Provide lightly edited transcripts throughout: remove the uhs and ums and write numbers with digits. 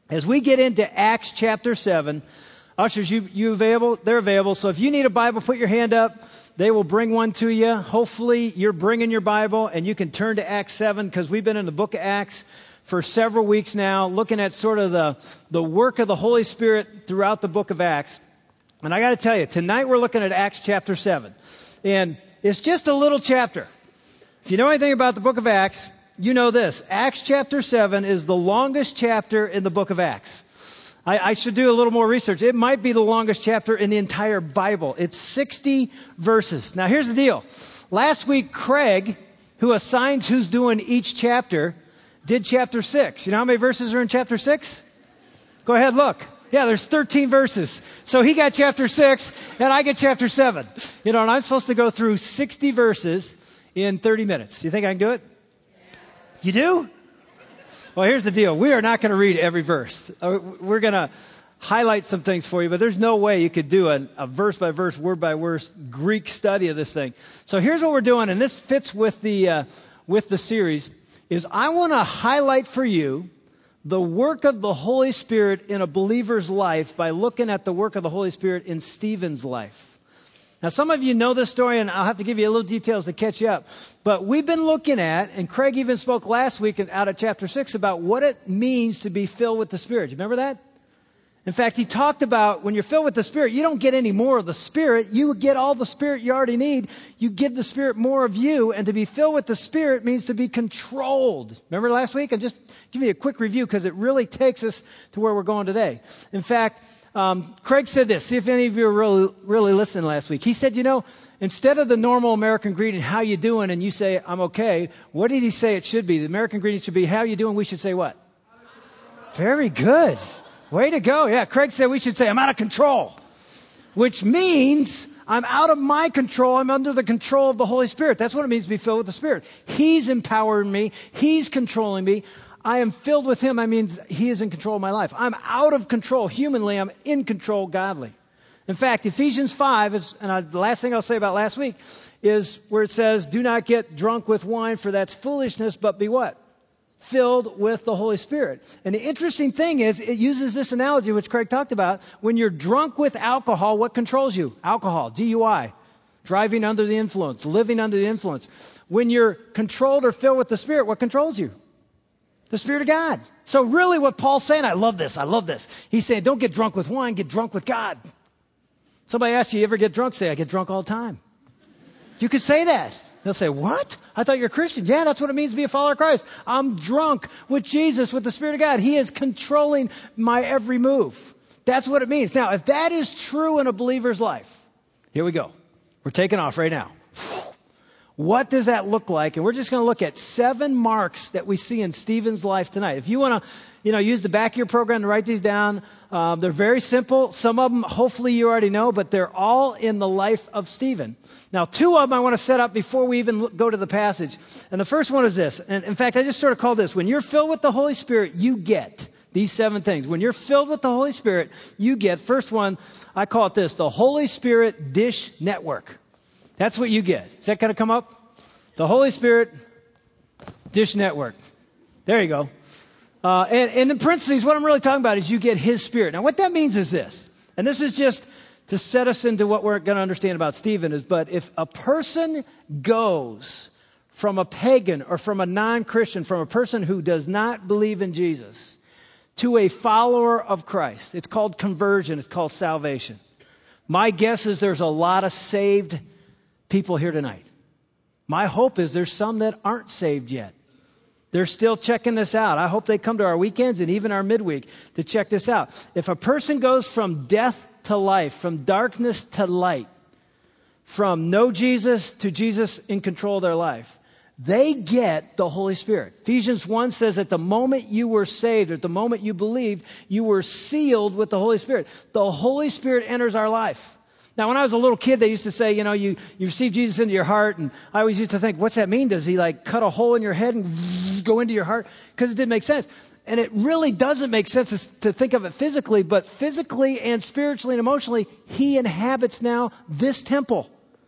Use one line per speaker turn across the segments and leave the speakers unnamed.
as we get into Acts chapter 7, ushers, you available? They're available. So if you need a Bible, put your hand up. They will bring one to you. Hopefully you're bringing your Bible and you can turn to Acts 7 because we've been in the book of Acts for several weeks now, looking at sort of the work of the Holy Spirit throughout the book of Acts. And I got to tell you, tonight we're looking at Acts chapter 7. And it's just a little chapter. If you know anything about the book of Acts, you know this. Acts chapter 7 is the longest chapter in the book of Acts. I should do a little more research. It might be the longest chapter in the entire Bible. It's 60 verses. Now, here's the deal. Last week, Craig, who assigns who's doing each chapter, did chapter 6. You know how many verses are in chapter 6? Go ahead, look. Yeah, there's 13 verses. So he got chapter 6, and I get chapter 7. You know, and I'm supposed to go through 60 verses in 30 minutes. You think I can do it? You do? Well, here's the deal. We are not going to read every verse. We're going to highlight some things for you, but there's no way you could do a verse-by-verse, word-by-word Greek study of this thing. So here's what we're doing, and this fits with the series, is I want to highlight for you the work of the Holy Spirit in a believer's life by looking at the work of the Holy Spirit in Stephen's life. Now, some of you know this story, and I'll have to give you a little details to catch you up. But we've been looking at, and Craig even spoke last week out of chapter 6 about what it means to be filled with the Spirit. You remember that? In fact, he talked about when you're filled with the Spirit, you don't get any more of the Spirit. You get all the Spirit you already need. You give the Spirit more of you. And to be filled with the Spirit means to be controlled. Remember last week? I'm just giving you a quick review because it really takes us to where we're going today. In fact, Craig said this. See if any of you were really listening last week. He said, you know, instead of the normal American greeting, how you doing, and you say, I'm okay, what did he say it should be? The American greeting should be, how you doing? We should say what? Very good. Way to go. Yeah, Craig said we should say, I'm out of control, which means I'm out of my control. I'm under the control of the Holy Spirit. That's what it means to be filled with the Spirit. He's empowering me. He's controlling me. I am filled with Him. That means He is in control of my life. I'm out of control humanly. I'm in control godly. In fact, Ephesians 5, the last thing I'll say about last week, is where it says, do not get drunk with wine, for that's foolishness, but be what? Filled with the Holy Spirit. And the interesting thing is, it uses this analogy, which Craig talked about. When you're drunk with alcohol, what controls you? Alcohol, DUI, driving under the influence, living under the influence. When you're controlled or filled with the Spirit, what controls you? The Spirit of God. So really what Paul's saying, I love this. He's saying, don't get drunk with wine, get drunk with God. Somebody asks you ever get drunk? Say, I get drunk all the time. You could say that. They'll say, what? I thought you're a Christian. Yeah, that's what it means to be a follower of Christ. I'm drunk with Jesus, with the Spirit of God. He is controlling my every move. That's what it means. Now, if that is true in a believer's life, here we go. We're taking off right now. What does that look like? And we're just going to look at 7 marks that we see in Stephen's life tonight. If you want to, use the back of your program to write these down, they're very simple. Some of them, hopefully you already know, but they're all in the life of Stephen. Now, 2 of them I want to set up before we even go to the passage. And the first one is this. And in fact, I just sort of call this, when you're filled with the Holy Spirit, you get these 7 things. When you're filled with the Holy Spirit, you get, first one, I call it this, the Holy Spirit Dish Network. That's what you get. Is that going to come up? The Holy Spirit Dish Network. There you go. And in parentheses, what I'm really talking about is you get His Spirit. Now, what that means is this, and this is just to set us into what we're going to understand about Stephen, but if a person goes from a pagan or from a non-Christian, from a person who does not believe in Jesus, to a follower of Christ, it's called conversion, it's called salvation. My guess is there's a lot of saved people here tonight. My hope is there's some that aren't saved yet. They're still checking this out. I hope they come to our weekends and even our midweek to check this out. If a person goes from death to life, from darkness to light, from no Jesus to Jesus in control of their life, they get the Holy Spirit. Ephesians 1 says at the moment you were saved, at the moment you believed, you were sealed with the Holy Spirit. The Holy Spirit enters our life. Now, when I was a little kid, they used to say, you receive Jesus into your heart. And I always used to think, what's that mean? Does He cut a hole in your head and go into your heart? Because it didn't make sense. And it really doesn't make sense to think of it physically, but physically and spiritually and emotionally, He inhabits now this temple.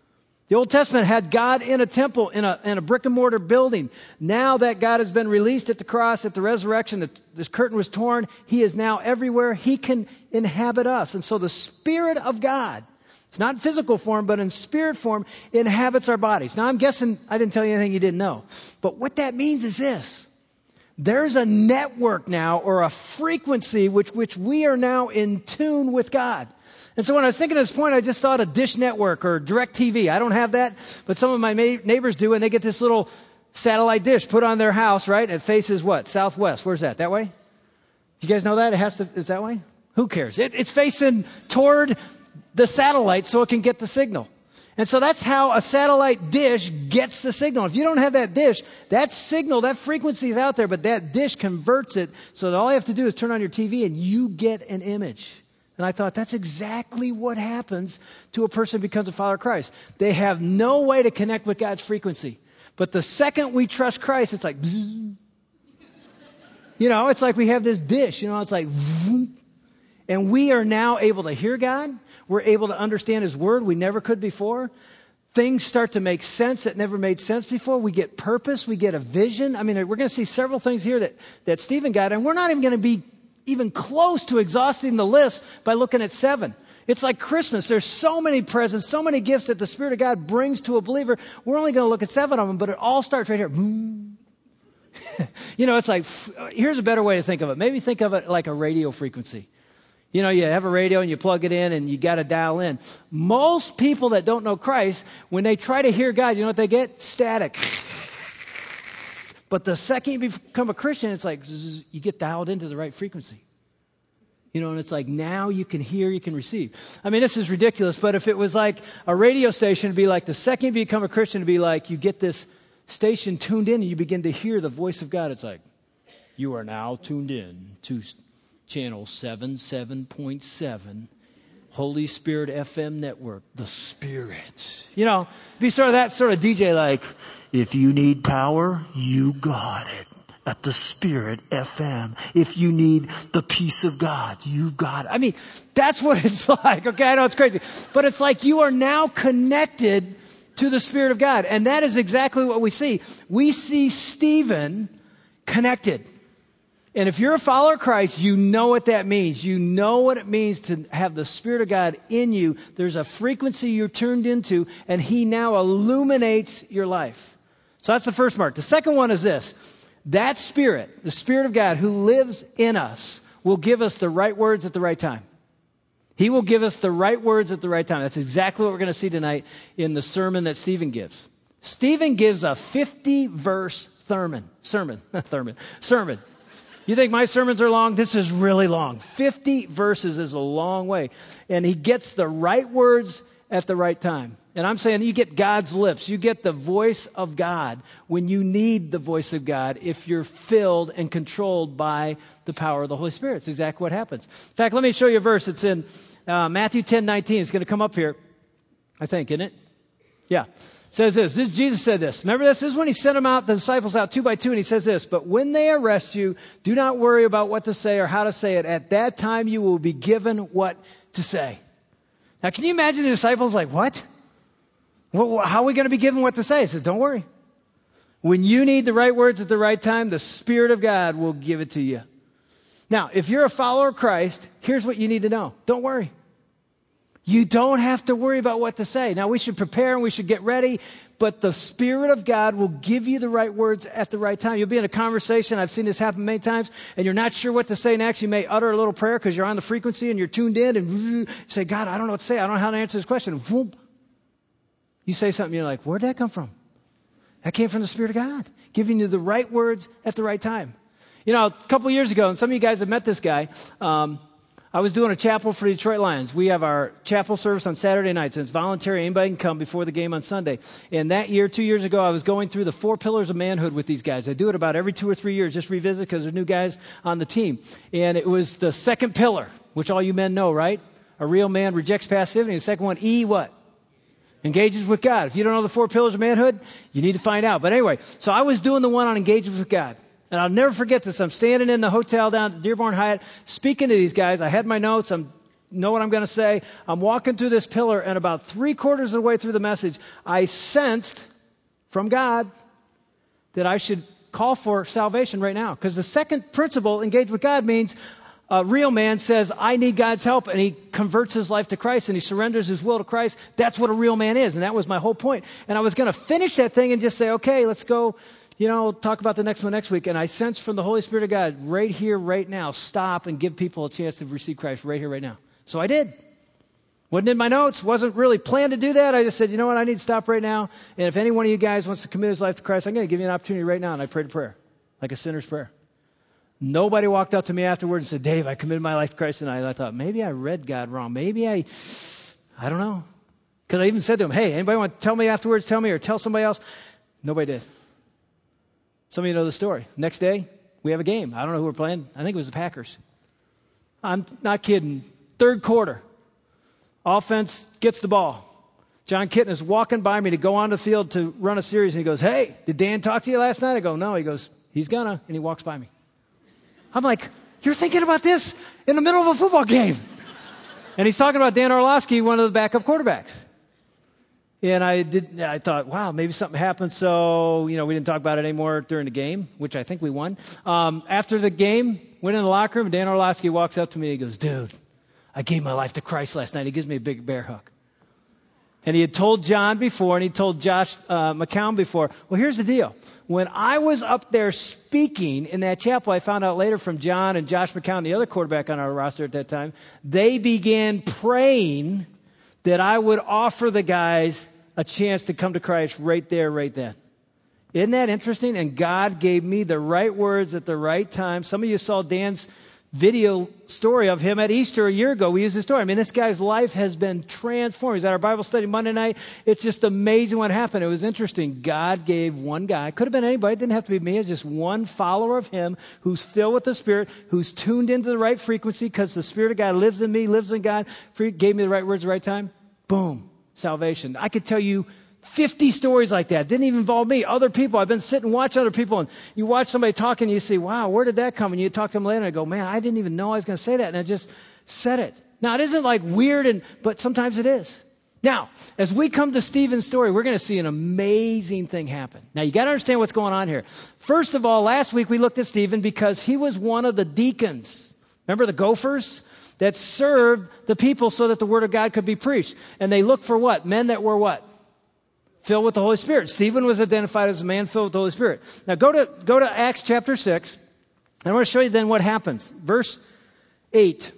The Old Testament had God in a temple, in a brick and mortar building. Now that God has been released at the cross, at the resurrection, this curtain was torn. He is now everywhere. He can inhabit us. And so the Spirit of God, it's not in physical form, but in spirit form, inhabits our bodies. Now I'm guessing I didn't tell you anything you didn't know. But what that means is this. There's a network now, or a frequency which we are now in tune with God. And so when I was thinking of this point, I just thought of Dish Network or DirecTV. I don't have that, but some of my neighbors do, and they get this little satellite dish put on their house, right? And it faces what? Southwest. Where's that? That way? Do you guys know that? It's that way? Who cares? It's facing toward the satellite so it can get the signal. And so that's how a satellite dish gets the signal. If you don't have that dish, that signal, that frequency is out there, but that dish converts it so that all you have to do is turn on your TV and you get an image. And I thought that's exactly what happens to a person who becomes a follower of Christ. They have no way to connect with God's frequency. But the second we trust Christ, it's like, bzzz. It's like we have this dish, it's like, vroom. And we are now able to hear God. We're able to understand His Word we never could before. Things start to make sense that never made sense before. We get purpose. We get a vision. I mean, we're going to see several things here that Stephen got, and we're not even going to be even close to exhausting the list by looking at 7. It's like Christmas. There's so many presents, so many gifts that the Spirit of God brings to a believer. We're only going to look at 7 of them, but it all starts right here. It's like, here's a better way to think of it. Maybe think of it like a radio frequency. You have a radio and you plug it in and you got to dial in. Most people that don't know Christ, when they try to hear God, you know what they get? Static. But the second you become a Christian, it's like you get dialed into the right frequency. And it's like now you can hear, you can receive. I mean, this is ridiculous, but if it was like a radio station, it'd be like the second you become a Christian, it'd be like you get this station tuned in and you begin to hear the voice of God. It's like, you are now tuned in to channel 77.7, Holy Spirit FM network, the Spirit. Be sort of that sort of DJ like, if you need power, you got it at the Spirit FM. If you need the peace of God, you got it. I mean, that's what it's like. Okay, I know it's crazy. But it's like you are now connected to the Spirit of God. And that is exactly what we see. We see Stephen connected. And if you're a follower of Christ, you know what that means. You know what it means to have the Spirit of God in you. There's a frequency you're tuned into, and He now illuminates your life. So that's the first mark. The second one is this. That Spirit, the Spirit of God who lives in us, will give us the right words at the right time. He will give us the right words at the right time. That's exactly what we're going to see tonight in the sermon that Stephen gives. Stephen gives a 50-verse sermon. You think my sermons are long? This is really long. 50 verses is a long way. And he gets the right words at the right time. And I'm saying you get God's lips. You get the voice of God when you need the voice of God if you're filled and controlled by the power of the Holy Spirit. It's exactly what happens. In fact, let me show you a verse. It's in Matthew 10:19. It's going to come up here, I think, isn't it? Yeah. It says this. Jesus said this. Remember this? This is when he sent the disciples out 2 by 2, and he says this. But when they arrest you, do not worry about what to say or how to say it. At that time, you will be given what to say. Now, can you imagine the disciples like, what? How are we going to be given what to say? He said, don't worry. When you need the right words at the right time, the Spirit of God will give it to you. Now, if you're a follower of Christ, here's what you need to know. Don't worry. You don't have to worry about what to say. Now, we should prepare and we should get ready, but the Spirit of God will give you the right words at the right time. You'll be in a conversation. I've seen this happen many times, and you're not sure what to say next. You may utter a little prayer because you're on the frequency and you're tuned in, and you say, God, I don't know what to say. I don't know how to answer this question. Vroom. You say something, you're like, where'd that come from? That came from the Spirit of God, giving you the right words at the right time. A couple of years ago, and some of you guys have met this guy, I was doing a chapel for the Detroit Lions. We have our chapel service on Saturday nights, and it's voluntary. Anybody can come before the game on Sunday. And that year, 2 years ago, I was going through the 4 pillars of manhood with these guys. I do it about every 2 or 3 years, just revisit because there's new guys on the team. And it was the second pillar, which all you men know, right? A real man rejects passivity. The second one, E, what? Engages with God. If you don't know the 4 pillars of manhood, you need to find out. But anyway, so I was doing the one on engages with God. And I'll never forget this. I'm standing in the hotel down at Dearborn Hyatt, speaking to these guys. I had my notes. I'm know what I'm going to say. I'm walking through this pillar, and about 3/4 of the way through the message, I sensed from God that I should call for salvation right now. Because the second principle, engage with God, means a real man says, I need God's help, and he converts his life to Christ, and he surrenders his will to Christ. That's what a real man is, and that was my whole point. And I was going to finish that thing and just say, okay, let's go, talk about the next one next week. And I sensed from the Holy Spirit of God, right here, right now, stop and give people a chance to receive Christ right here, right now. So I did. Wasn't in my notes, wasn't really planned to do that. I just said, you know what, I need to stop right now. And if any one of you guys wants to commit his life to Christ, I'm going to give you an opportunity right now. And I prayed a prayer, like a sinner's prayer. Nobody walked up to me afterwards and said, Dave, I committed my life to Christ tonight. And I thought, maybe I read God wrong. Maybe I don't know. Because I even said to him, hey, anybody want to tell me afterwards, tell me, or tell somebody else? Nobody did. Some of you know the story. Next day, we have a game. I don't know who we're playing. I think it was the Packers. I'm not kidding. Third quarter. Offense gets the ball. John Kitten is walking by me to go on the field to run a series, and he goes, hey, did Dan talk to you last night? I go, no. He goes, he's gonna, and he walks by me. I'm like, you're thinking about this in the middle of a football game. And he's talking about Dan Orlovsky, one of the backup quarterbacks. And I thought, wow, maybe something happened. So, we didn't talk about it anymore during the game, which I think we won. After the game, went in the locker room, and Dan Orlovsky walks up to me, and he goes, dude, I gave my life to Christ last night. He gives me a big bear hug. And he had told John before, and he told Josh McCown before. Well, here's the deal. When I was up there speaking in that chapel, I found out later from John and Josh McCown, the other quarterback on our roster at that time, they began praying that I would offer the guys a chance to come to Christ right there, right then. Isn't that interesting? And God gave me the right words at the right time. Some of you saw Dan's video story of him at Easter a year ago. We used the story. I mean, this guy's life has been transformed. He's at our Bible study Monday night. It's just amazing what happened. It was interesting. God gave one guy, could have been anybody, it didn't have to be me, it's just one follower of him who's filled with the Spirit, who's tuned into the right frequency because the Spirit of God lives in me, lives in God, gave me the right words at the right time. Boom, salvation. I could tell you 50 stories like that. Didn't even involve me. Other people. I've been sitting and watching other people, and you watch somebody talking, and you see, wow, where did that come? And you talk to them later, and I go, man, I didn't even know I was going to say that, and I just said it. Now, it isn't like weird, but sometimes it is. Now, as we come to Stephen's story, we're going to see an amazing thing happen. Now, you got to understand what's going on here. First of all, last week we looked at Stephen because he was one of the deacons. Remember the gophers that served the people so that the word of God could be preached? And they looked for what? Men that were what? Filled with the Holy Spirit. Stephen was identified as a man filled with the Holy Spirit. Now go to Acts chapter 6, and I want to show you then what happens. Verse 8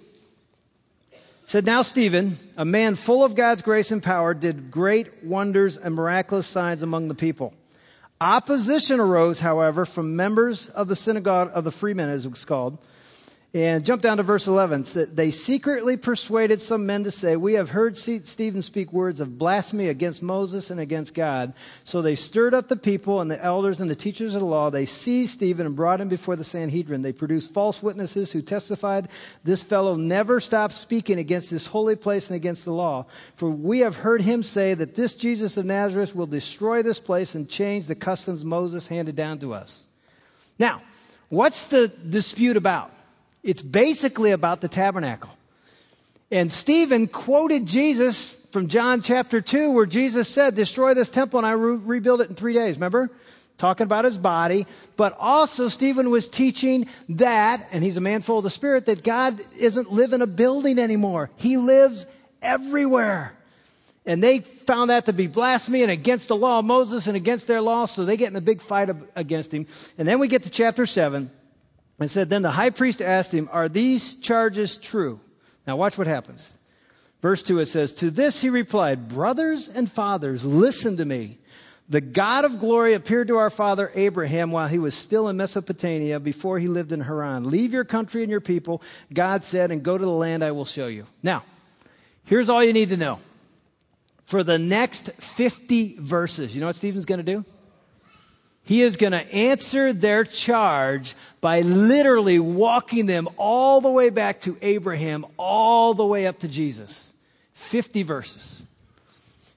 said, now Stephen, a man full of God's grace and power, did great wonders and miraculous signs among the people. Opposition arose, however, from members of the synagogue of the freemen, as it was called. And jump down to verse 11. They secretly persuaded some men to say, we have heard Stephen speak words of blasphemy against Moses and against God. So they stirred up the people and the elders and the teachers of the law. They seized Stephen and brought him before the Sanhedrin. They produced false witnesses who testified, this fellow never stopped speaking against this holy place and against the law. For we have heard him say that this Jesus of Nazareth will destroy this place and change the customs Moses handed down to us. Now, what's the dispute about? It's basically about the tabernacle. And Stephen quoted Jesus from John chapter 2 where Jesus said, destroy this temple and I rebuild it in 3 days. Remember? Talking about his body. But also Stephen was teaching that, and he's a man full of the Spirit, that God isn't live in a building anymore. He lives everywhere. And they found that to be blasphemy and against the law of Moses and against their law, so they get in a big fight against him. And then we get to chapter 7. And said, then the high priest asked him, are these charges true? Now watch what happens. Verse 2, it says, to this he replied, brothers and fathers, listen to me. The God of glory appeared to our father Abraham while he was still in Mesopotamia before he lived in Haran. Leave your country and your people, God said, and go to the land I will show you. Now, here's all you need to know. For the next 50 verses, you know what Stephen's going to do? He is going to answer their charge by literally walking them all the way back to Abraham, all the way up to Jesus. 50 verses.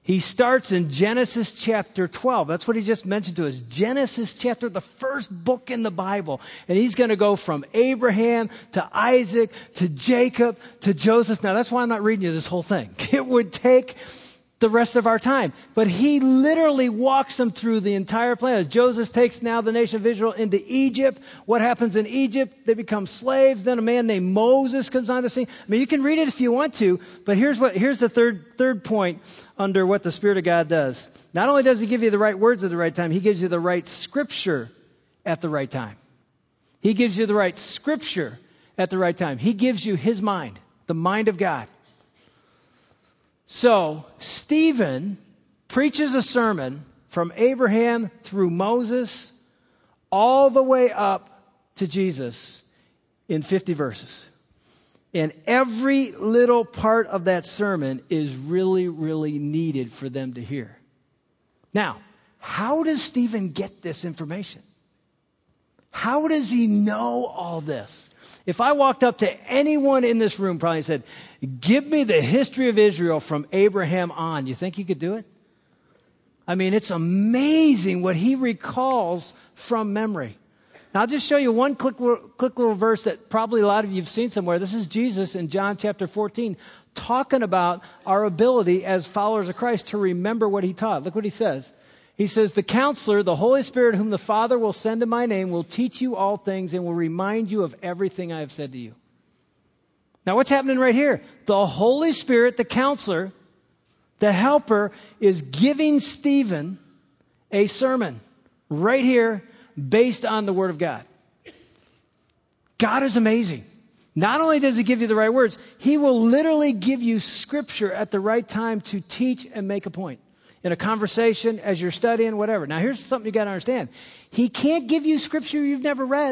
He starts in Genesis chapter 12. That's what he just mentioned to us. Genesis chapter, the first book in the Bible. And he's going to go from Abraham to Isaac to Jacob to Joseph. Now, that's why I'm not reading you this whole thing. It would take the rest of our time. But he literally walks them through the entire plan. As Joseph takes now the nation of Israel into Egypt, what happens in Egypt? They become slaves. Then a man named Moses comes on the scene. I mean, you can read it if you want to, but here's the third point under what the Spirit of God does. Not only does he give you the right words at the right time, he gives you the right scripture at the right time. He gives you the right scripture at the right time. He gives you his mind, the mind of God. So, Stephen preaches a sermon from Abraham through Moses all the way up to Jesus in 50 verses. And every little part of that sermon is really, really needed for them to hear. Now, how does Stephen get this information? How does he know all this? If I walked up to anyone in this room probably said, give me the history of Israel from Abraham on, you think you could do it? I mean, it's amazing what he recalls from memory. Now, I'll just show you one quick little verse that probably a lot of you have seen somewhere. This is Jesus in John chapter 14 talking about our ability as followers of Christ to remember what he taught. Look what he says. He says, the counselor, the Holy Spirit, whom the Father will send in my name, will teach you all things and will remind you of everything I have said to you. Now, what's happening right here? The Holy Spirit, the counselor, the helper, is giving Stephen a sermon right here based on the Word of God. God is amazing. Not only does he give you the right words, he will literally give you scripture at the right time to teach and make a point. In a conversation, as you're studying, whatever. Now, here's something you got to understand. He can't give you scripture you've never read.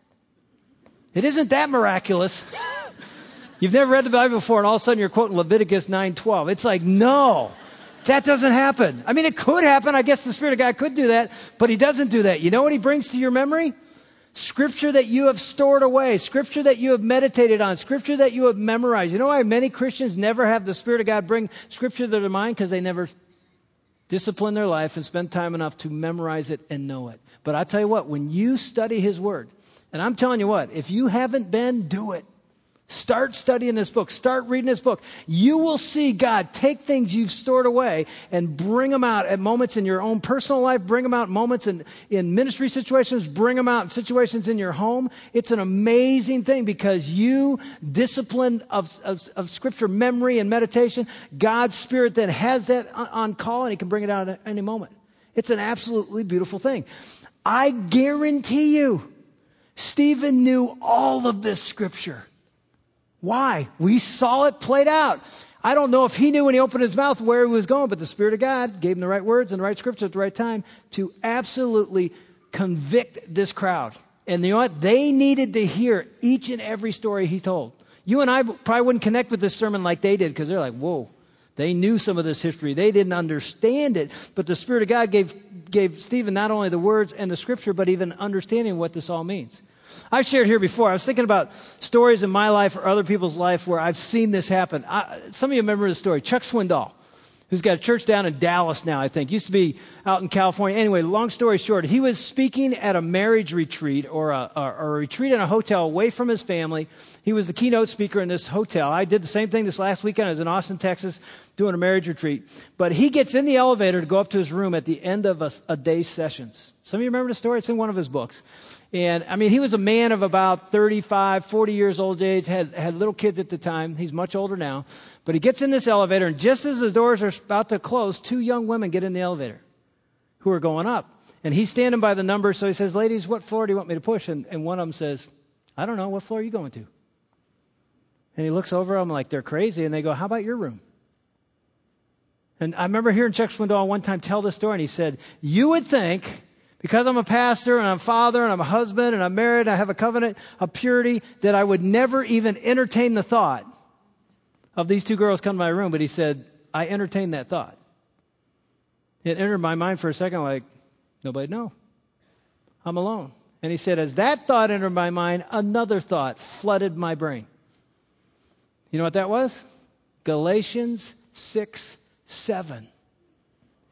It isn't that miraculous. You've never read the Bible before, and all of a sudden you're quoting Leviticus 9:12. It's like, no, that doesn't happen. I mean, it could happen. I guess the Spirit of God could do that, but he doesn't do that. You know what he brings to your memory? Scripture that you have stored away, scripture that you have meditated on, scripture that you have memorized. You know why many Christians never have the Spirit of God bring scripture to their mind? Because they never discipline their life and spend time enough to memorize it and know it. But I tell you what, when you study his word, and I'm telling you what, if you haven't been, do it. Start studying this book. Start reading this book. You will see God take things you've stored away and bring them out at moments in your own personal life, bring them out moments in ministry situations, bring them out in situations in your home. It's an amazing thing because you, discipline of scripture memory and meditation, God's Spirit then has that on call and he can bring it out at any moment. It's an absolutely beautiful thing. I guarantee you, Stephen knew all of this scripture. Why? We saw it played out. I don't know if he knew when he opened his mouth where he was going, but the Spirit of God gave him the right words and the right scripture at the right time to absolutely convict this crowd. And you know what? They needed to hear each and every story he told. You and I probably wouldn't connect with this sermon like they did because they're like, whoa, they knew some of this history. They didn't understand it, but the Spirit of God gave Stephen not only the words and the scripture, but even understanding what this all means. I've shared here before. I was thinking about stories in my life or other people's life where I've seen this happen. Some of you remember the story. Chuck Swindoll, who's got a church down in Dallas now, I think. Used to be out in California. Anyway, long story short, he was speaking at a marriage retreat or a retreat in a hotel away from his family. He was the keynote speaker in this hotel. I did the same thing this last weekend. I was in Austin, Texas, doing a marriage retreat. But he gets in the elevator to go up to his room at the end of a day's sessions. Some of you remember the story? It's in one of his books. And, I mean, he was a man of about 35, 40 years old age, had little kids at the time. He's much older now. But he gets in this elevator, and just as the doors are about to close, two young women get in the elevator who are going up. And he's standing by the number, so he says, ladies, what floor do you want me to push? And one of them says, I don't know, what floor are you going to? And he looks over them like they're crazy, and they go, how about your room? And I remember hearing Chuck Swindoll one time tell this story, and he said, you would think, because I'm a pastor and I'm a father and I'm a husband and I'm married and I have a covenant of purity, that I would never even entertain the thought of these two girls coming to my room. But he said, I entertained that thought. It entered my mind for a second like, nobody know. I'm alone. And he said, as that thought entered my mind, another thought flooded my brain. You know what that was? Galatians 6:7.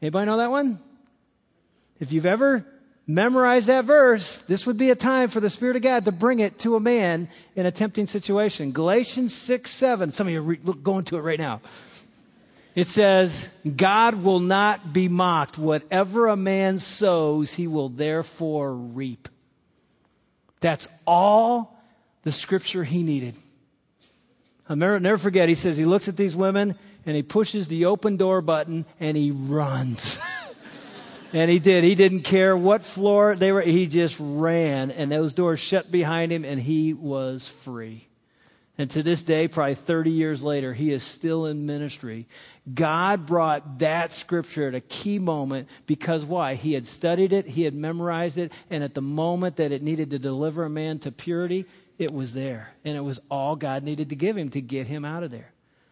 Anybody know that one? If you've ever memorized that verse, this would be a time for the Spirit of God to bring it to a man in a tempting situation. Galatians 6:7. Some of you are going to it right now. It says, God will not be mocked. Whatever a man sows, he will therefore reap. That's all the scripture he needed. I'll never forget, he says he looks at these women and he pushes the open door button and he runs. And he did. He didn't care what floor they were. He just ran and those doors shut behind him and he was free. And to this day, probably 30 years later, he is still in ministry. God brought that scripture at a key moment because why? He had studied it, he had memorized it, and at the moment that it needed to deliver a man to purity, it was there. And it was all God needed to give him to get him out of there.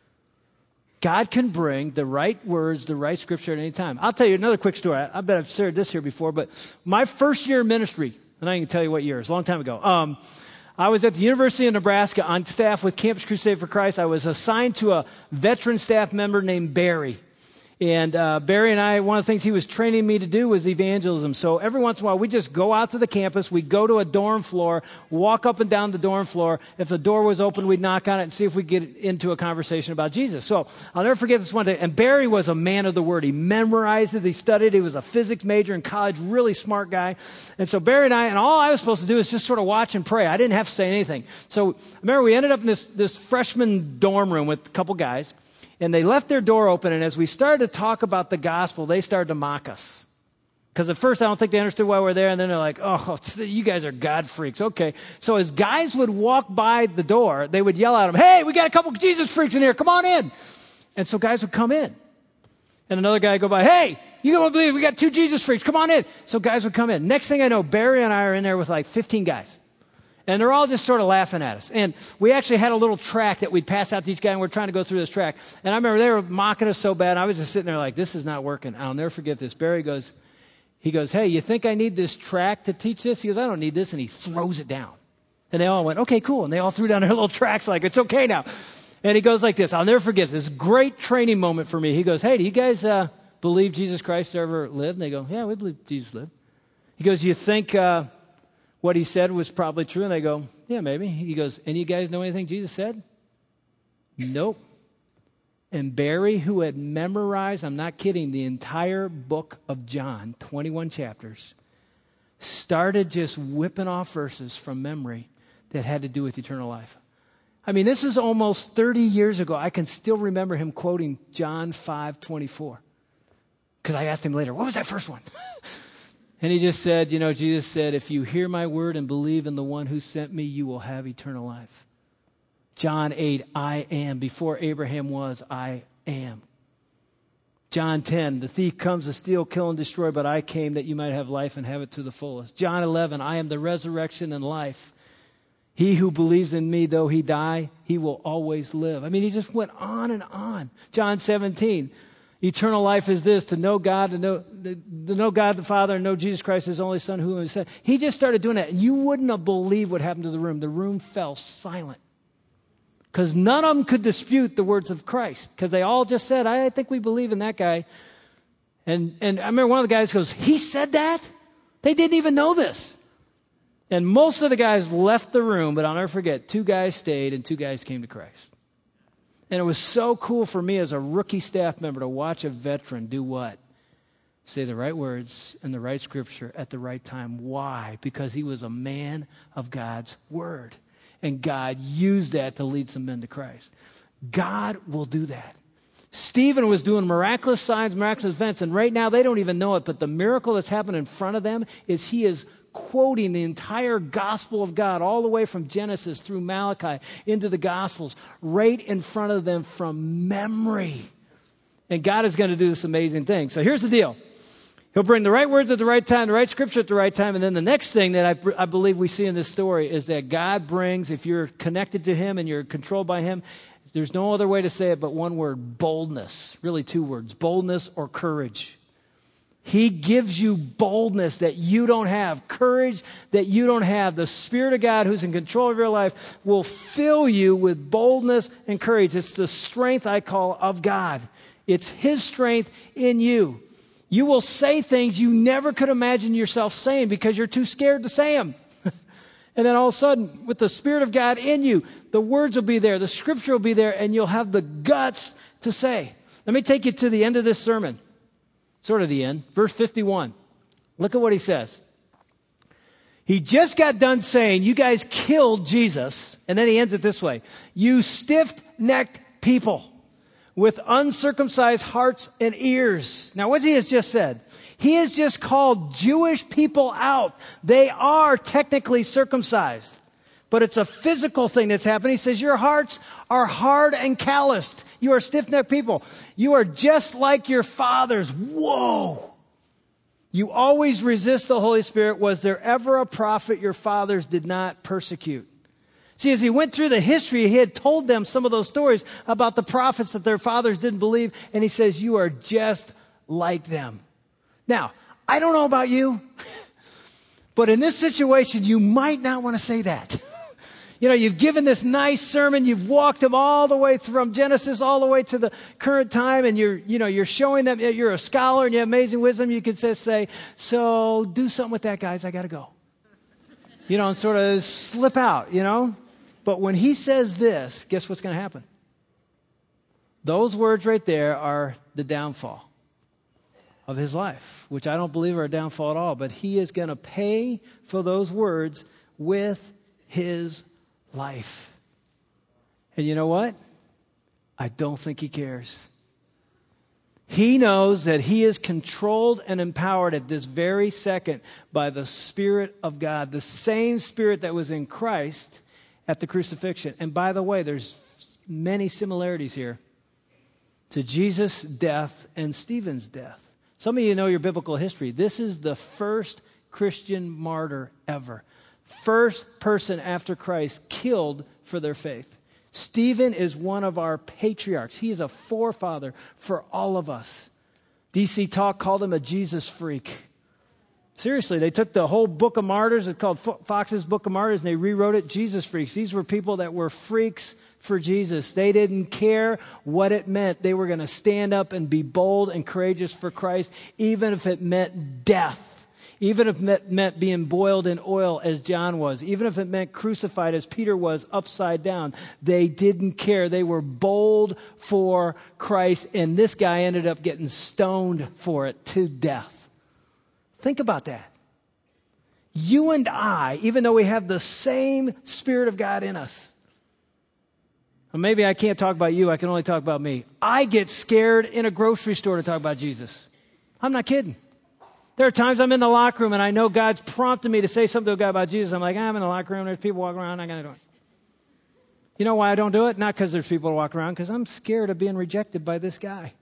God can bring the right words, the right scripture at any time. I'll tell you another quick story. I bet I've shared this here before, but my first year in ministry, and I can tell you what year, it's a long time ago. I was at the University of Nebraska on staff with Campus Crusade for Christ. I was assigned to a veteran staff member named Barry. And Barry and I, one of the things he was training me to do was evangelism. So every once in a while, we just go out to the campus. We'd go to a dorm floor, walk up and down the dorm floor. If the door was open, we'd knock on it and see if we could get into a conversation about Jesus. So I'll never forget this one day. And Barry was a man of the word. He memorized it. He studied. He was a physics major in college, really smart guy. And so Barry and I, and all I was supposed to do is just sort of watch and pray. I didn't have to say anything. So I remember we ended up in this freshman dorm room with a couple guys. And they left their door open, and as we started to talk about the gospel, they started to mock us. Because at first, I don't think they understood why we're there, and then they're like, oh, you guys are God freaks. Okay. So as guys would walk by the door, they would yell at them, hey, we got a couple Jesus freaks in here. Come on in. And so guys would come in. And another guy would go by, hey, you don't believe we got 2 Jesus freaks. Come on in. So guys would come in. Next thing I know, Barry and I are in there with like 15 guys. And they're all just sort of laughing at us. And we actually had a little track that we'd pass out to these guys, and we're trying to go through this track. And I remember they were mocking us so bad, and I was just sitting there like, this is not working. I'll never forget this. Barry goes, hey, you think I need this track to teach this? He goes, I don't need this. And he throws it down. And they all went, okay, cool. And they all threw down their little tracks like, it's okay now. And he goes like this. I'll never forget this great training moment for me. He goes, hey, do you guys believe Jesus Christ ever lived? And they go, yeah, we believe Jesus lived. He goes, you think what he said was probably true? And they go, yeah, maybe. He goes, and you guys know anything Jesus said? Nope. And Barry, who had memorized, I'm not kidding, the entire book of John, 21 chapters, started just whipping off verses from memory that had to do with eternal life. I mean, this is almost 30 years ago. I can still remember him quoting John 5:24. Because I asked him later, what was that first one? And he just said, Jesus said, if you hear my word and believe in the one who sent me, you will have eternal life. John 8, I am. Before Abraham was, I am. John 10, the thief comes to steal, kill, and destroy, but I came that you might have life and have it to the fullest. John 11, I am the resurrection and life. He who believes in me, though he die, he will always live. I mean, he just went on and on. John 17, eternal life is this, to know God, to know God the Father, and know Jesus Christ, his only Son, who he sent. He just started doing that. And you wouldn't have believed what happened to the room. The room fell silent. Because none of them could dispute the words of Christ. Because they all just said, I think we believe in that guy. And I remember one of the guys goes, he said that? They didn't even know this. And most of the guys left the room, but I'll never forget, 2 guys stayed and 2 guys came to Christ. And it was so cool for me as a rookie staff member to watch a veteran do what? Say the right words and the right scripture at the right time. Why? Because he was a man of God's word. And God used that to lead some men to Christ. God will do that. Stephen was doing miraculous signs, miraculous events, and right now they don't even know it, but the miracle that's happened in front of them is he is quoting the entire gospel of God all the way from Genesis through Malachi into the Gospels right in front of them from memory. And God is going to do this amazing thing. So here's the deal. He'll bring the right words at the right time, the right scripture at the right time. And then the next thing that I believe we see in this story is that God brings, if you're connected to him and you're controlled by him, there's no other way to say it but one word, boldness. Really 2 words, boldness or courage. He gives you boldness that you don't have, courage that you don't have. The Spirit of God who's in control of your life will fill you with boldness and courage. It's the strength I call of God. It's his strength in you. You will say things you never could imagine yourself saying because you're too scared to say them. And then all of a sudden, with the Spirit of God in you, the words will be there, the scripture will be there, and you'll have the guts to say. Let me take you to the end of this sermon. Sort of the end. Verse 51. Look at what he says. He just got done saying, you guys killed Jesus. And then he ends it this way. You stiff-necked people with uncircumcised hearts and ears. Now, what he has just said, he has just called Jewish people out. They are technically circumcised, but it's a physical thing that's happening. He says, your hearts are hard and calloused. You are stiff-necked people. You are just like your fathers. Whoa! You always resist the Holy Spirit. Was there ever a prophet your fathers did not persecute? See, as he went through the history, he had told them some of those stories about the prophets that their fathers didn't believe. And he says, you are just like them. Now, I don't know about you, but in this situation, you might not want to say that. You know, you've given this nice sermon. You've walked them all the way from Genesis all the way to the current time. And you're showing them that you're a scholar and you have amazing wisdom. You could just say, so do something with that, guys. I got to go. And sort of slip out, But when he says this, guess what's going to happen? Those words right there are the downfall of his life, which I don't believe are a downfall at all. But he is going to pay for those words with his life. And you know what? I don't think he cares. He knows that he is controlled and empowered at this very second by the Spirit of God, the same Spirit that was in Christ at the crucifixion. And by the way, there's many similarities here to Jesus' death and Stephen's death. Some of you know your biblical history. This is the first Christian martyr ever. First person after Christ killed for their faith. Stephen is one of our patriarchs. He is a forefather for all of us. DC Talk called him a Jesus freak. Seriously, they took the whole book of martyrs, it's called Fox's Book of Martyrs, and they rewrote it Jesus freaks. These were people that were freaks for Jesus. They didn't care what it meant. They were going to stand up and be bold and courageous for Christ, even if it meant death. Even if it meant being boiled in oil as John was. Even if it meant crucified as Peter was upside down. They didn't care. They were bold for Christ. And this guy ended up getting stoned for it to death. Think about that. You and I, even though we have the same Spirit of God in us. Well, maybe I can't talk about you. I can only talk about me. I get scared in a grocery store to talk about Jesus. I'm not kidding. There are times I'm in the locker room and I know God's prompted me to say something to a guy about Jesus. I'm like, I'm in the locker room. There's people walking around. I'm not going to do it. You know why I don't do it? Not because there's people walking around, because I'm scared of being rejected by this guy.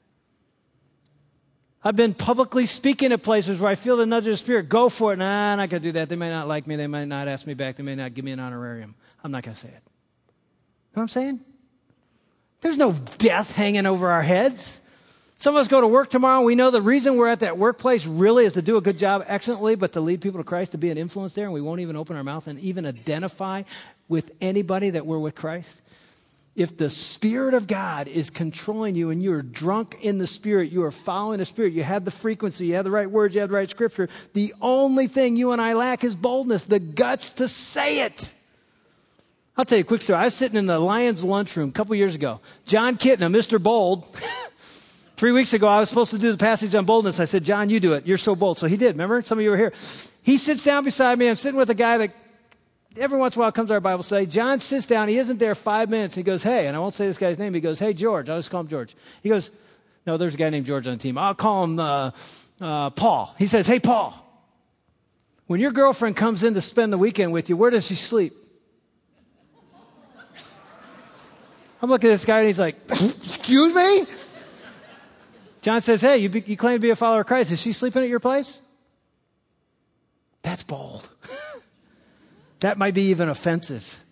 I've been publicly speaking at places where I feel the nudge of the Spirit. Go for it. Nah, I'm not going to do that. They may not like me. They might not ask me back. They may not give me an honorarium. I'm not going to say it. You know what I'm saying? There's no death hanging over our heads. Some of us go to work tomorrow, and we know the reason we're at that workplace really is to do a good job excellently, but to lead people to Christ, to be an influence there, and we won't even open our mouth and even identify with anybody that we're with Christ. If the Spirit of God is controlling you and you're drunk in the Spirit, you are following the Spirit, you have the frequency, you have the right words, you have the right scripture, the only thing you and I lack is boldness, the guts to say it. I'll tell you a quick story. I was sitting in the Lions lunchroom a couple years ago. John Kitna, Mr. Bold, 3 weeks ago, I was supposed to do the passage on boldness. I said, John, you do it. You're so bold. So he did. Remember? Some of you were here. He sits down beside me. I'm sitting with a guy that every once in a while comes to our Bible study. John sits down. He isn't there 5 minutes. He goes, hey, and I won't say this guy's name. He goes, hey, George. I'll just call him George. He goes, no, there's a guy named George on the team. I'll call him Paul. He says, hey, Paul, when your girlfriend comes in to spend the weekend with you, where does she sleep? I'm looking at this guy, and he's like, excuse me? John says, hey, you claim to be a follower of Christ. Is she sleeping at your place? That's bold. That might be even offensive.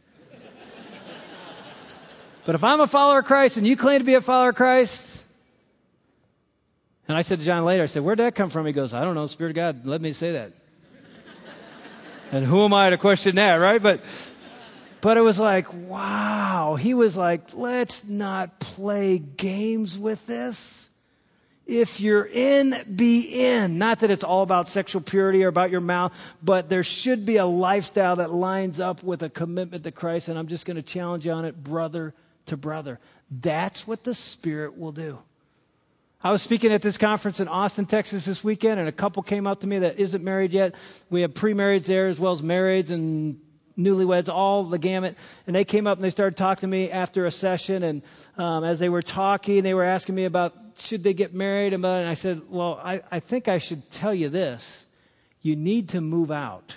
But if I'm a follower of Christ and you claim to be a follower of Christ, and I said to John later, I said, where'd that come from? He goes, I don't know, Spirit of God let me say that. And who am I to question that, right? But it was like, wow. He was like, let's not play games with this. If you're in, be in. Not that it's all about sexual purity or about your mouth, but there should be a lifestyle that lines up with a commitment to Christ. And I'm just going to challenge you on it, brother to brother. That's what the Spirit will do. I was speaking at this conference in Austin, Texas this weekend, and a couple came up to me that isn't married yet. We have pre-marrieds there as well as marrieds and newlyweds, all the gamut. And they came up and they started talking to me after a session. And as they were talking, they were asking me about should they get married. And I said, well, I think I should tell you this. You need to move out.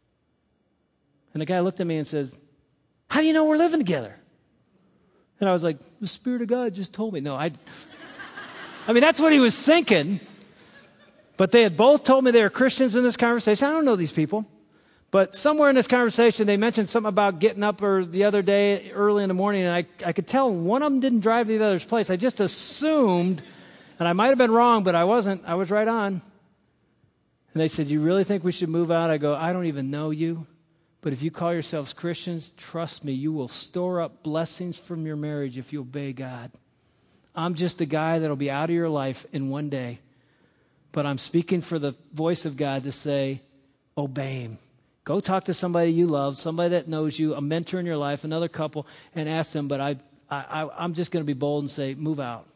And the guy looked at me and said, how do you know we're living together? And I was like, the Spirit of God just told me. No, I mean, that's what he was thinking. But they had both told me they were Christians in this conversation. I don't know these people. But somewhere in this conversation, they mentioned something about getting up the other day early in the morning, and I could tell one of them didn't drive to the other's place. I just assumed, and I might have been wrong, but I wasn't. I was right on. And they said, you really think we should move out? I go, I don't even know you. But if you call yourselves Christians, trust me, you will store up blessings from your marriage if you obey God. I'm just a guy that'll be out of your life in one day. But I'm speaking for the voice of God to say, obey Him. Go talk to somebody you love, somebody that knows you, a mentor in your life, another couple, and ask them. But I'm just going to be bold and say, move out.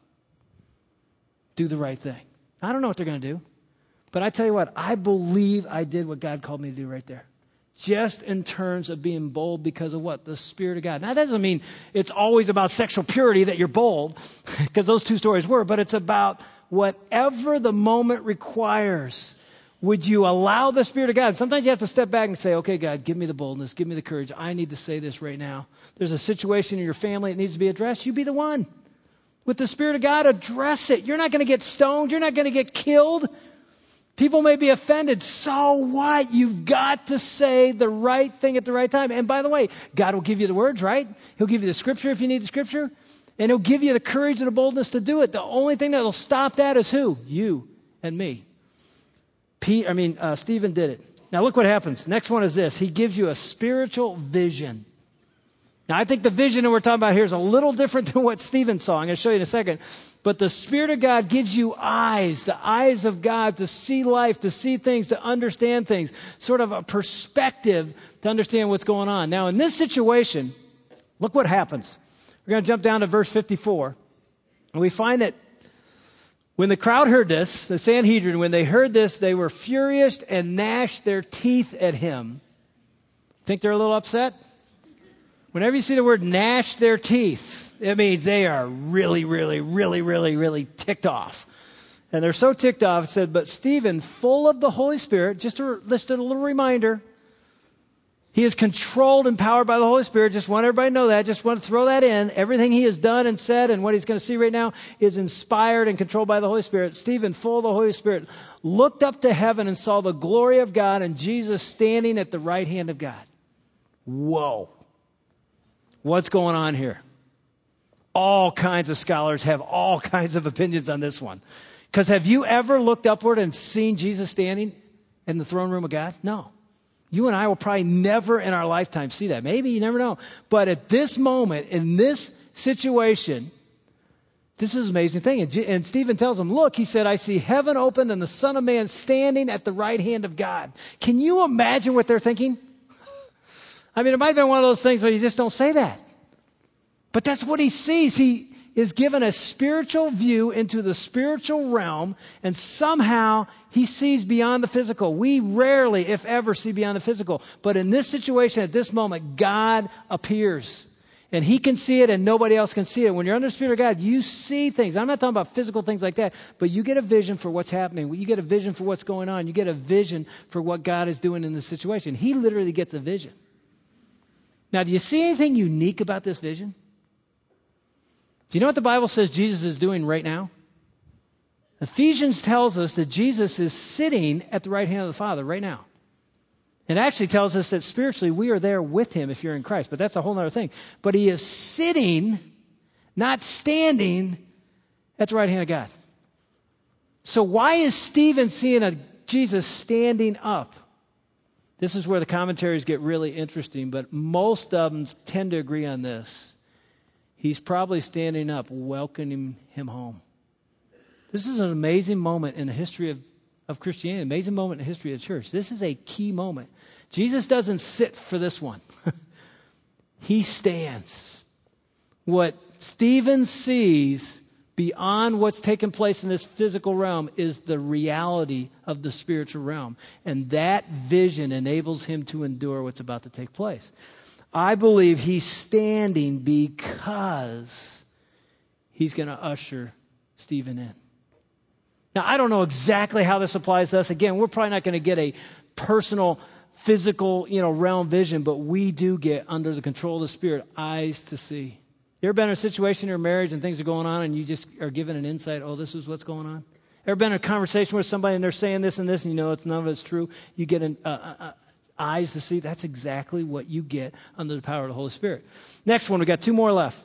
Do the right thing. I don't know what they're going to do. But I tell you what, I believe I did what God called me to do right there. Just in terms of being bold because of what? The Spirit of God. Now, that doesn't mean it's always about sexual purity that you're bold, because those two stories were, but it's about whatever the moment requires. Would you allow the Spirit of God? Sometimes you have to step back and say, okay, God, give me the boldness, give me the courage. I need to say this right now. There's a situation in your family that needs to be addressed. You be the one. With the Spirit of God, address it. You're not going to get stoned. You're not going to get killed. People may be offended. So what? You've got to say the right thing at the right time. And by the way, God will give you the words, right? He'll give you the scripture if you need the scripture. And He'll give you the courage and the boldness to do it. The only thing that will stop that is who? You and me. Stephen did it. Now look what happens. Next one is this. He gives you a spiritual vision. Now I think the vision that we're talking about here is a little different than what Stephen saw. I'm going to show you in a second. But the Spirit of God gives you eyes, the eyes of God to see life, to see things, to understand things. Sort of a perspective to understand what's going on. Now in this situation, look what happens. We're going to jump down to verse 54. And we find that when the crowd heard this, the Sanhedrin, when they heard this, they were furious and gnashed their teeth at him. Think they're a little upset? Whenever you see the word gnash their teeth, it means they are really, really, really, really, really ticked off. And they're so ticked off, it said, but Stephen, full of the Holy Spirit, just a little reminder, he is controlled and powered by the Holy Spirit. Just want everybody to know that. Just want to throw that in. Everything he has done and said and what he's going to see right now is inspired and controlled by the Holy Spirit. Stephen, full of the Holy Spirit, looked up to heaven and saw the glory of God and Jesus standing at the right hand of God. Whoa. What's going on here? All kinds of scholars have all kinds of opinions on this one. Because have you ever looked upward and seen Jesus standing in the throne room of God? No. You and I will probably never in our lifetime see that. Maybe, you never know. But at this moment, in this situation, this is an amazing thing. And Stephen tells him, look, he said, I see heaven opened and the Son of Man standing at the right hand of God. Can you imagine what they're thinking? I mean, it might have been one of those things where you just don't say that. But that's what he sees. He is given a spiritual view into the spiritual realm, and somehow he sees beyond the physical. We rarely, if ever, see beyond the physical. But in this situation, at this moment, God appears. And he can see it and nobody else can see it. When you're under the Spirit of God, you see things. I'm not talking about physical things like that, but you get a vision for what's happening. You get a vision for what's going on. You get a vision for what God is doing in this situation. He literally gets a vision. Now, do you see anything unique about this vision? Do you know what the Bible says Jesus is doing right now? Ephesians tells us that Jesus is sitting at the right hand of the Father right now. It actually tells us that spiritually we are there with him if you're in Christ, but that's a whole other thing. But he is sitting, not standing, at the right hand of God. So why is Stephen seeing Jesus standing up? This is where the commentaries get really interesting, but most of them tend to agree on this. He's probably standing up, welcoming him home. This is an amazing moment in the history of Christianity, an amazing moment in the history of the church. This is a key moment. Jesus doesn't sit for this one. He stands. What Stephen sees beyond what's taking place in this physical realm is the reality of the spiritual realm. And that vision enables him to endure what's about to take place. I believe he's standing because he's going to usher Stephen in. Now, I don't know exactly how this applies to us. Again, we're probably not going to get a personal, physical, realm vision, but we do get, under the control of the Spirit, eyes to see. You ever been in a situation in your marriage and things are going on and you just are given an insight, oh, this is what's going on? Ever been in a conversation with somebody and they're saying this and this and none of it's true? You get eyes to see. That's exactly what you get under the power of the Holy Spirit. Next one, we got 2 more left.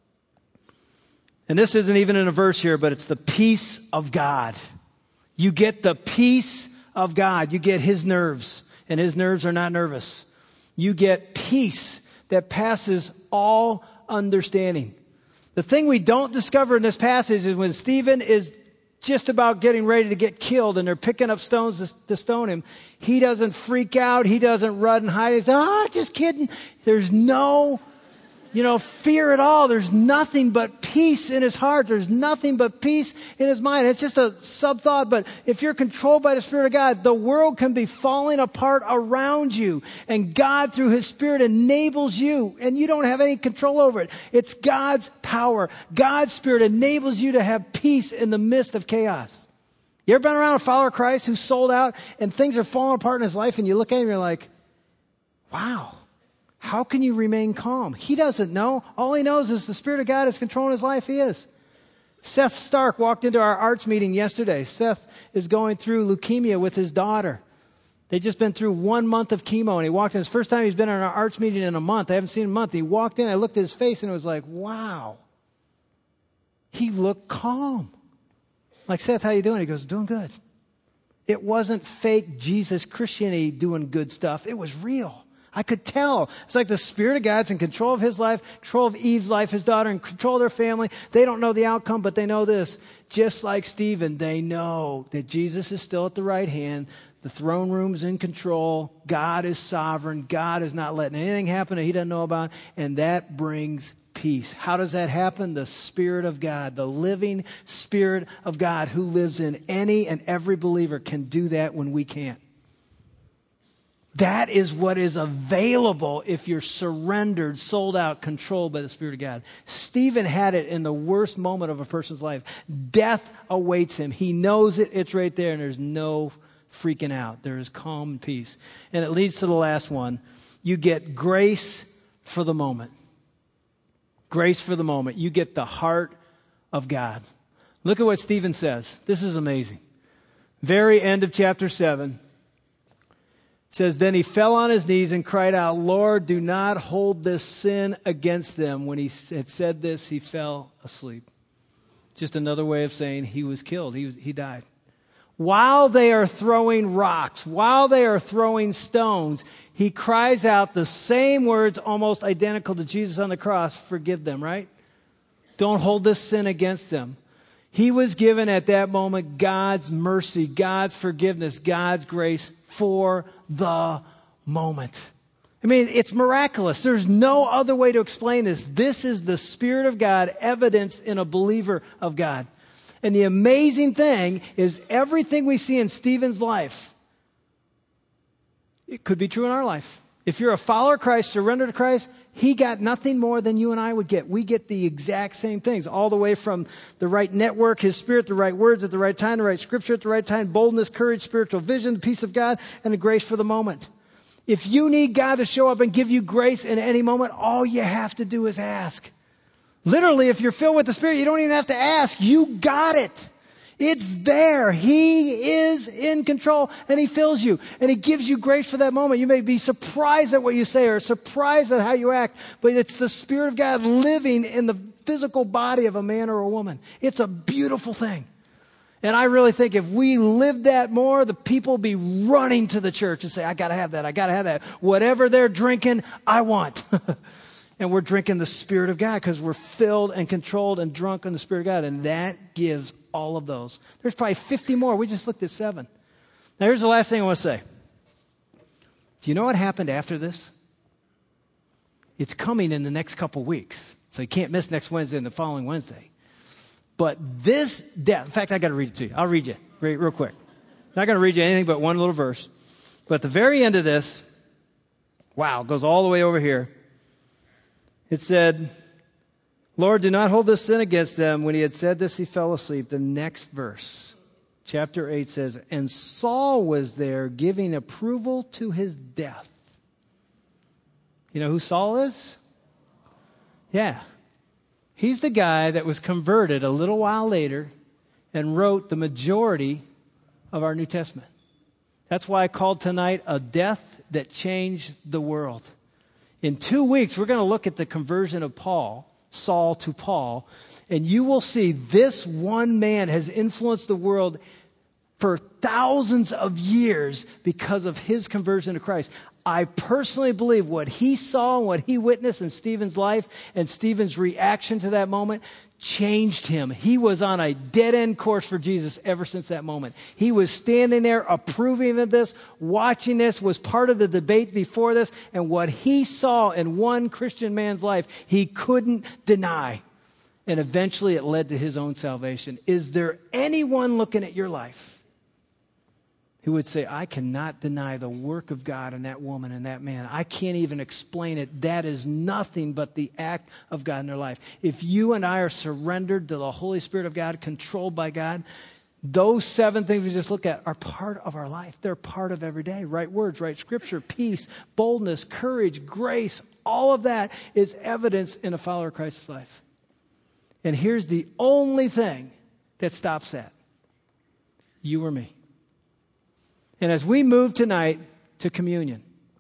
And this isn't even in a verse here, but it's the peace of God. You get the peace of God. You get his nerves, and his nerves are not nervous. You get peace that passes all understanding. The thing we don't discover in this passage is when Stephen is just about getting ready to get killed and they're picking up stones to stone him, he doesn't freak out. He doesn't run and hide. He's, just kidding. There's no, fear at all. There's nothing but peace in his heart. There's nothing but peace in his mind. It's just a sub-thought, but if you're controlled by the Spirit of God, the world can be falling apart around you, and God, through his Spirit, enables you, and you don't have any control over it. It's God's power. God's Spirit enables you to have peace in the midst of chaos. You ever been around a follower of Christ who's sold out, and things are falling apart in his life, and you look at him and you're like, wow. How can you remain calm? He doesn't know. All he knows is the Spirit of God is controlling his life. He is. Seth Stark walked into our arts meeting yesterday. Seth is going through leukemia with his daughter. They've just been through 1 month of chemo, and he walked in. It's the first time he's been in our arts meeting in a month. I haven't seen him in a month. He walked in, I looked at his face, and it was like, wow. He looked calm. Like, Seth, how you doing? He goes, doing good. It wasn't fake Jesus Christianity doing good stuff. It was real. I could tell. It's like the Spirit of God's in control of his life, control of Eve's life, his daughter, in control of their family. They don't know the outcome, but they know this. Just like Stephen, they know that Jesus is still at the right hand. The throne room's in control. God is sovereign. God is not letting anything happen that he doesn't know about. And that brings peace. How does that happen? The Spirit of God, the living Spirit of God who lives in any and every believer can do that when we can't. That is what is available if you're surrendered, sold out, controlled by the Spirit of God. Stephen had it in the worst moment of a person's life. Death awaits him. He knows it. It's right there, and there's no freaking out. There is calm and peace. And it leads to the last one. You get grace for the moment. Grace for the moment. You get the heart of God. Look at what Stephen says. This is amazing. Very end of chapter 7. Says, then he fell on his knees and cried out, Lord, do not hold this sin against them. When he had said this, he fell asleep. Just another way of saying he was killed. He died. While they are throwing rocks, while they are throwing stones, he cries out the same words almost identical to Jesus on the cross. Forgive them, right? Don't hold this sin against them. He was given at that moment God's mercy, God's forgiveness, God's grace for the moment. I mean, it's miraculous. There's no other way to explain this. This is the Spirit of God evidenced in a believer of God. And the amazing thing is everything we see in Stephen's life, it could be true in our life. If you're a follower of Christ, surrender to Christ, he got nothing more than you and I would get. We get the exact same things, all the way from the right network, his Spirit, the right words at the right time, the right scripture at the right time, boldness, courage, spiritual vision, the peace of God, and the grace for the moment. If you need God to show up and give you grace in any moment, all you have to do is ask. Literally, if you're filled with the Spirit, you don't even have to ask. You got it. It's there. He is in control, and he fills you, and he gives you grace for that moment. You may be surprised at what you say or surprised at how you act, but it's the Spirit of God living in the physical body of a man or a woman. It's a beautiful thing. And I really think if we lived that more, the people would be running to the church and say, I got to have that. I got to have that. Whatever they're drinking, I want. And we're drinking the Spirit of God because we're filled and controlled and drunk in the Spirit of God. And that gives all of those. There's probably 50 more. We just looked at 7. Now, here's the last thing I want to say. Do you know what happened after this? It's coming in the next couple weeks. So you can't miss next Wednesday and the following Wednesday. But this death, in fact, I got to read it to you. I'll read you real quick. Not going to read you anything but one little verse. But at the very end of this, wow, it goes all the way over here. It said, Lord, do not hold this sin against them. When he had said this, he fell asleep. The next verse, chapter 8 says, and Saul was there giving approval to his death. You know who Saul is? Yeah. He's the guy that was converted a little while later and wrote the majority of our New Testament. That's why I called tonight a death that changed the world. In 2 weeks, we're going to look at the conversion of Saul to Paul, and you will see this one man has influenced the world for thousands of years because of his conversion to Christ. I personally believe what he saw and what he witnessed in Stephen's life and Stephen's reaction to that moment changed him. He was on a dead-end course for Jesus ever since that moment. He was standing there approving of this, watching this, was part of the debate before this, and what he saw in one Christian man's life, he couldn't deny. And eventually it led to his own salvation. Is there anyone looking at your life who would say, I cannot deny the work of God in that woman and that man? I can't even explain it. That is nothing but the act of God in their life. If you and I are surrendered to the Holy Spirit of God, controlled by God, those 7 things we just looked at are part of our life. They're part of every day. Right words, right scripture, peace, boldness, courage, grace, all of that is evidence in a follower of Christ's life. And here's the only thing that stops that. You or me. And as we move tonight to communion,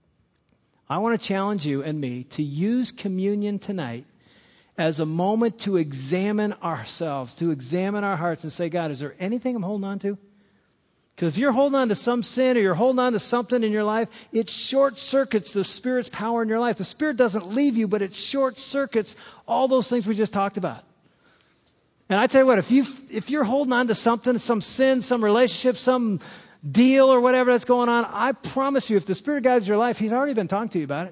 I want to challenge you and me to use communion tonight as a moment to examine ourselves, to examine our hearts and say, God, is there anything I'm holding on to? Because if you're holding on to some sin or you're holding on to something in your life, it short circuits the Spirit's power in your life. The Spirit doesn't leave you, but it short circuits all those things we just talked about. And I tell you what, if you're holding on to something, some sin, some relationship, some deal or whatever that's going on, I promise you, if the Spirit guides your life, He's already been talking to you about it.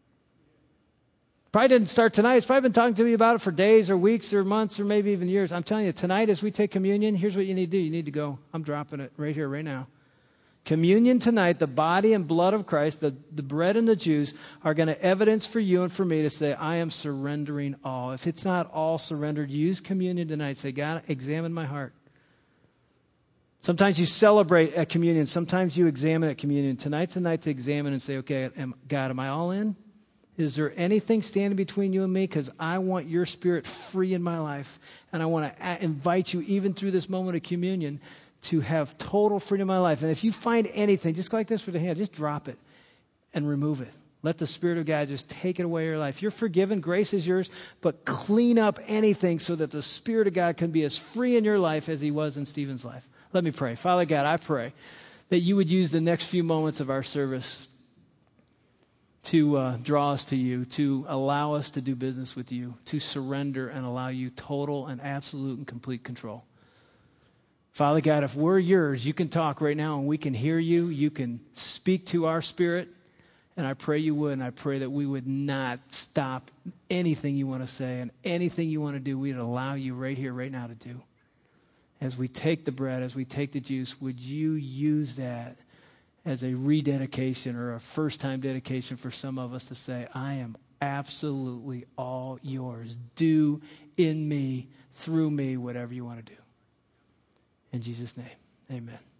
Probably didn't start tonight. He's probably been talking to me about it for days or weeks or months or maybe even years. I'm telling you, tonight as we take communion, here's what you need to do. You need to go. I'm dropping it right here, right now. Communion tonight, the body and blood of Christ, the bread and the juice are going to evidence for you and for me to say, I am surrendering all. If it's not all surrendered, use communion tonight. Say, God, examine my heart. Sometimes you celebrate at communion. Sometimes you examine at communion. Tonight's the night to examine and say, okay, God, am I all in? Is there anything standing between you and me? Because I want your Spirit free in my life. And I want to invite you, even through this moment of communion, to have total freedom in my life. And if you find anything, just go like this with your hand, just drop it and remove it. Let the Spirit of God just take it away in your life. You're forgiven. Grace is yours. But clean up anything so that the Spirit of God can be as free in your life as He was in Stephen's life. Let me pray. Father God, I pray that you would use the next few moments of our service to draw us to you, to allow us to do business with you, to surrender and allow you total and absolute and complete control. Father God, if we're yours, you can talk right now and we can hear you. You can speak to our spirit. And I pray you would, and I pray that we would not stop anything you want to say and anything you want to do. We'd allow you right here, right now to do. As we take the bread, as we take the juice, would you use that as a rededication or a first-time dedication for some of us to say, I am absolutely all yours. Do in me, through me, whatever you want to do. In Jesus' name, amen.